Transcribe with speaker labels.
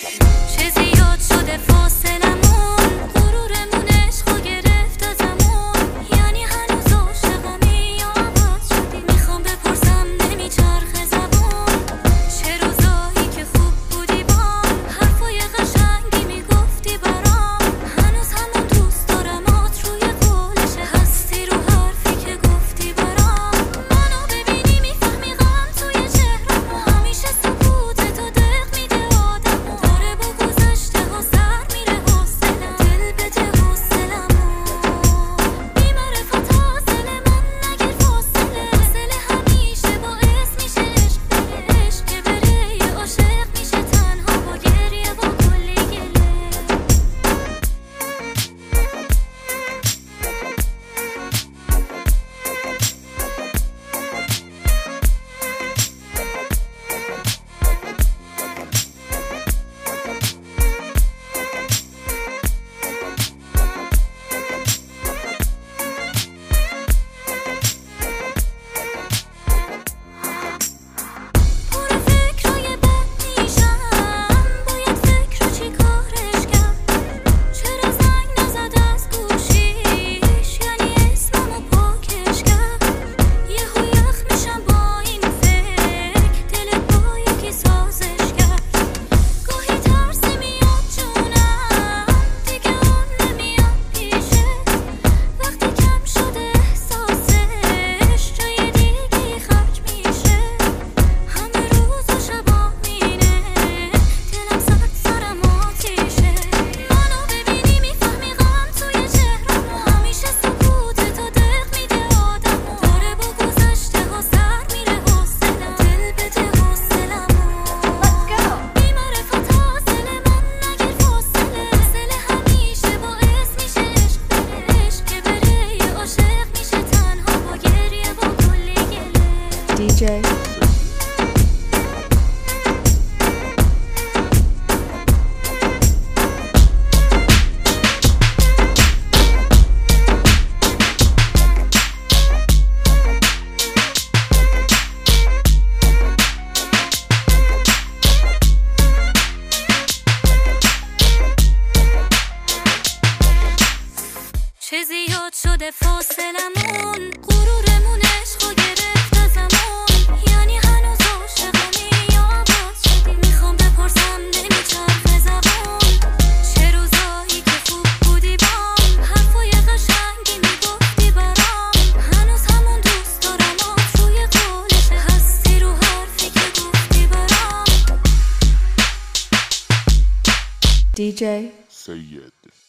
Speaker 1: چه زیاد شده فاصلمون، غرورمون عشقو گرفت ازمون. یعنی هنوز عاشقمی یا عوض شدی؟ میخوام بپرسم نمیچرخه زبون. چه روزایی که خوب بودی بام، حرفای قشنگی میگفتی برام. هنوز همون دوست دارمات روی قولشه، هستی رو حرفی که گفتی برام. منو ببینی میفهمی غم توی چهرم، همیشه سکوت تو دق میده آدمو. داره با گذشته ها سر میره حوصلم، دل بده حوصلمو. بی‌معرفت حاصل من نگیر فاصله، فاصله همیشه باعث میشه عشق بره. عشق که بره یه عاشق میشه تنها با گریه با کلی گله. پر فکرای بد میشم، باید فکر رو چی کارش کرد. چرا زنگ نزد از گوشیش، یعنی اسممو پاکش کرد. یهو یخ میشم با این فکر، دلت با یکی سازش کرد. گاهی ترسی میاد جونم، دیگه اون نمیاد پیشه. وقتی کم شده احساسش، جای دیگه خرج میشه. همه روز و شبا مینه، دلم سرد سرم آتیشه. منو ببینی میفهمی غم توی چهرم، همیشه سکوت تو دق میده آدمو. داره با گذشته ها سر میره حوصلم، دل بده حوصلمو. بی‌معرفت حاصل من نگیر فاصله، فاصله همیشه باعث میشه عشق بره. عشق که بره یه عاشق میشه تنها با گریه با کلی گله.
Speaker 2: DJ
Speaker 1: چه زیاد شده فاصلمون، غرورمون عشقو گرفت ازمون. یعنی هنوز عاشقمی یا عوض شدی؟ میخوام بپرسم نمیچرخه زبون. چه روزایی که خوب بودی بام، حرفای قشنگی میگفتی برام. هنوز همون دوست دارمات روی قولشه، هستی رو حرفی که گفتی برام.
Speaker 2: DJ
Speaker 3: سید